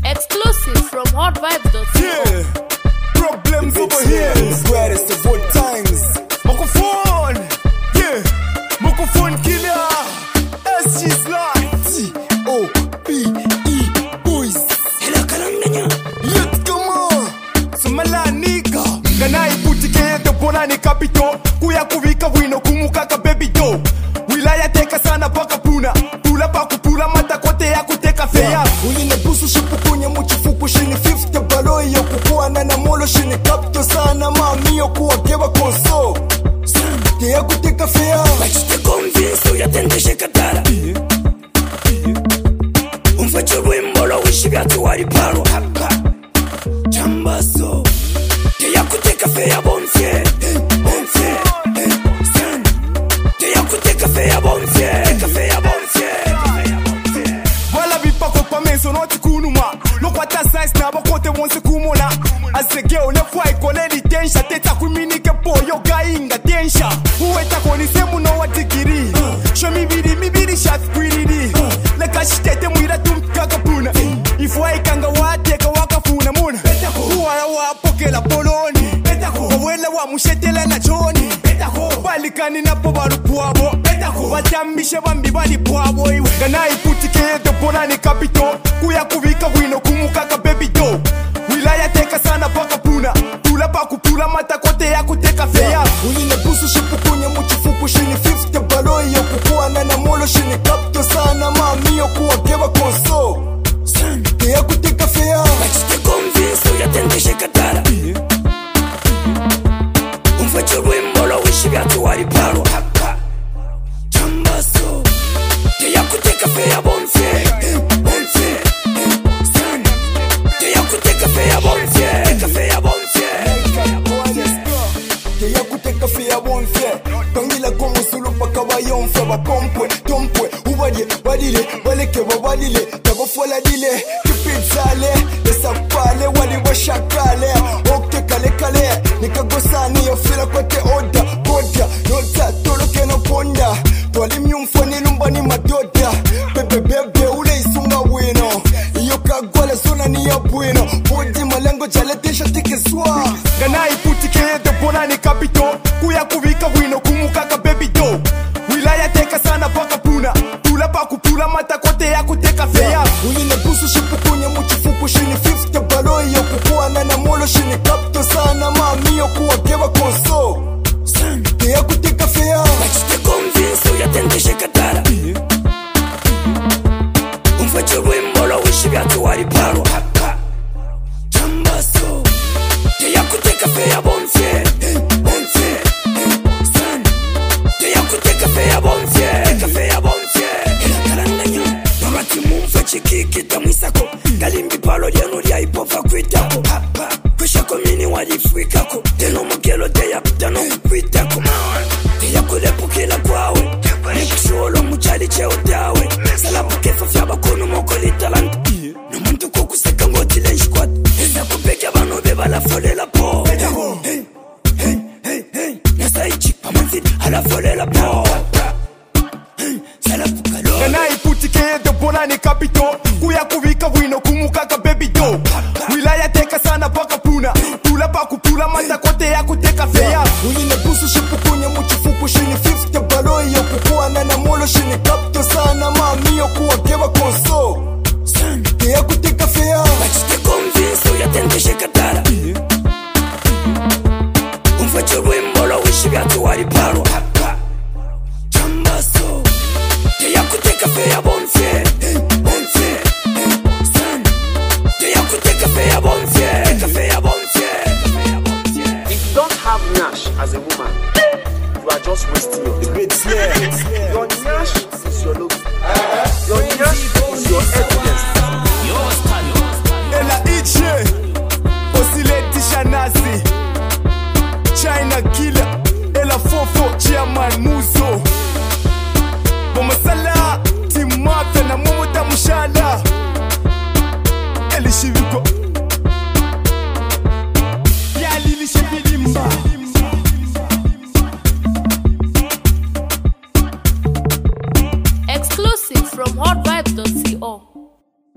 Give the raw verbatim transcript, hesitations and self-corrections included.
Exclusive from hot vibes dot co. Yeah, problems over here. Greatest of all times. Microphone, yeah, microphone killer. S G Slide. T O P E boys. Hela kalanganya. Yet come on. Sumala nigga. Ganai putike the bonani capito. Kuya kuvika wino kumukaka baby do. Wilaya teka sana paka puna. Pula paku pula mata kote ya kuteka fea. Uline busu shipu kunye muchifuku shini fifty balo iyo kukuwa na na molo shini kapto sana mami yo kuwa kewa konso. Te ya kuteka fea. Bachite convince uyatendeshe katara. Umfache wimbolo wishi vyatu wali paro. Chambaso. Te ya kuteka fea bonfie. Bonfie. Te ya kuteka fea bonfie. Teka fea bonfie. Wala bipako pa meso noti kunuma. No kwata size na bakote wonse kumona. Asege ole fwa ikole li tensha. Teta kuminike po yo gainga tensha. Uweta koni semu no watikiri. Show mi bidi mi bidi shot kwiridi. Leka shitete mwira tumkaka puna. Ifwa ikanga wateka wakafuna muna. Uwara wapoke la poloni. Wawele wa mushetela na choni. Balikani na po balu puabo. Watambishe bambi bali puabo iwe. Ganai putike the bonani capito. Kuya kuvika wino kumukaka baby do. Wilaya teka sana paka puna. Pula paku pula mata kote ya kuteka fea. Uline busu shipu kunye muchifuku shini fifty balo iyo kukuwa na na molo shini kapto sana mami yo kuwa kewa konso. Te ya kuteka fea. Bachite convince uyatendeshe katara. Umfache wimbolo wishi vyatu wali paro. Chambaso. Te ya kuteka fea bonfie. Bonfie. Te ya kuteka fea bonfie. Teka fea bonfie. Te ya kuteka fea bonfie. Kangila kongo sulu paka bayonfe. Bakompwe, tompwe, ubadye, badile. Baleke babadile, tago fola dile. Kipizale, desapale, wali washakale. Okte kale kale, nikagosani yofila kwete oda. Boda, nota, toloke no ponda. Twali myumfoni lumbani madoda. Bebe bebe ule isunga wino. Iyo kagwala zona ni ya bueno. Bodi malengo jale tesha tike swa. Ganai putike the bonani capito. Kuya kuvika wino kumukaka baby do. Wilaya teka sana paka puna. Pula paku pula mata kote ya kuteka fea. Uline busu shipu kunye muchifuku shini fifty balo iyo kukuwa na na molo shini kapto sana mami yo kuwa kewa konso. Te ya kuteka fea. Bachite convince uyatendeshe katara. Umfache wimbolo wishi vyatu wali paro. Chambaso. Te ya kuteka fea bonfie. Bonfie. Te ya kuteka fea bonfie. Teka fea bonfie. Hela kalanganya. Namati mumfache kikita mwisako. Galimbi palo yenu liya ipofa kwitako. Kwisha komini walifwikako. Teno mugelo teya teno kukwitako. Te ya kulepukila kwawe. Nikisholo muchali cheo dawe. Salapu kefa fyaba kono moko litalanta. Namuntu kukuseka ngoti lenshkwat. Eza kupeke abano beba la fole la po. Hey, hey, hey, hey. Nasa ichi pamanzini ala fole la po. Salapu kalo. Ganai putike the bonani capito. Kuya kuvika wino kumukaka baby do. Wilaya teka sana paka puna. Pula paku pula mata kote ya kuteka fea. Uline busu shipu kunye muchifuku shini fifty balo iyo kukuwa na na molo shini kapto sana mami yo kuwa kewa konso. Te ya kuteka fea. Bachite convince uyatendeshe katara. Umfache wimbolo wishi vyatu wali paro. Chambaso. Te ya kuteka fea bonfie. Bonfie. Te ya kuteka fea bonfie. Teka fea bonfie. If you don't have Nash as a woman, you are just wasting your time. Great Slayer. Your Nash is your look. Your Nash is your